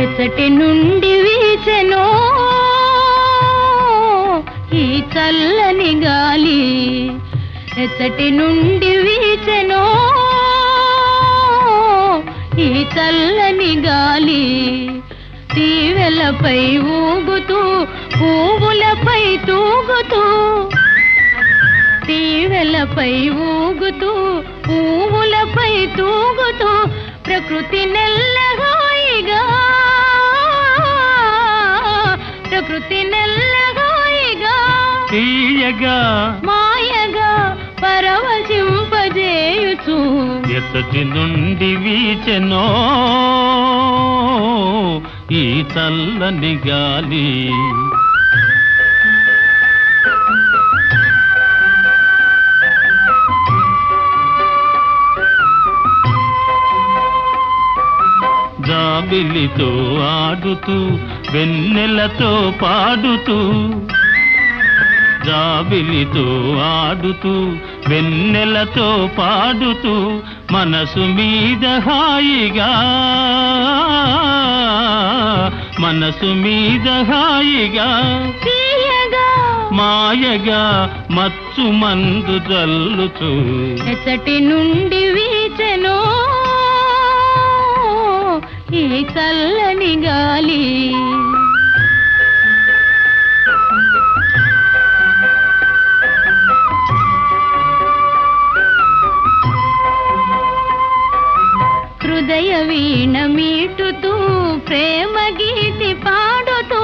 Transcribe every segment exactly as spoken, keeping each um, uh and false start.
ఎచ్చటి నుండి వీచెనో ఈ చల్లని గాలి, ఎచ్చటి నుండి వీచెనో ఈ చల్లని గాలి, తీవెలపై ఊగుతూ పువ్వులపై తూగుతూ, తీవెలపై ఊగుతూ పువ్వులపై తూగుతూ, ప్రకృతి నెల్లగాయిగా, ప్రకృతి నెల్లగాయిగా తీయగా మాయగా పరవశింపజేయుచు, ఎచ్చటి నుండి వీచెనో ఈ చల్లని గాలి. జాబిలితో ఆడుతూ వెన్నెలతో పాడుతూ, జాబిలితో ఆడుతూ వెన్నెలతో పాడుతూ, మనసు మీద హాయిగా, మనసు మీద హాయిగా తీయగా మాయగా మచ్చు మందు జల్లుచూ, ఎచ్చటి నుండి వీచెనో ఈ చల్లని గాలి. హృదయ వీణ మీటుతూ ప్రేమ గీతి పాడుతూ,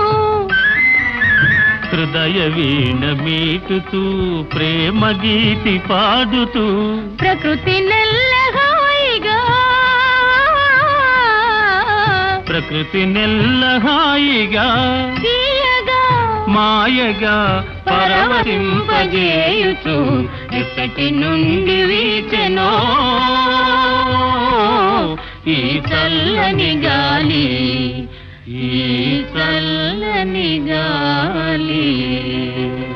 హృదయ వీణ మీటుతూ ప్రేమ గీతి పాడుతూ, ప్రకృతి నెల్లహాయిగా, ప్రకృతి నెల్లహాయిగా తీయగా మాయగా పరవశింపజేయుచు, ఎచ్చటి నుండి వీచెనో ఈ చల్లని గాలి, ఈ చల్లని గాలి.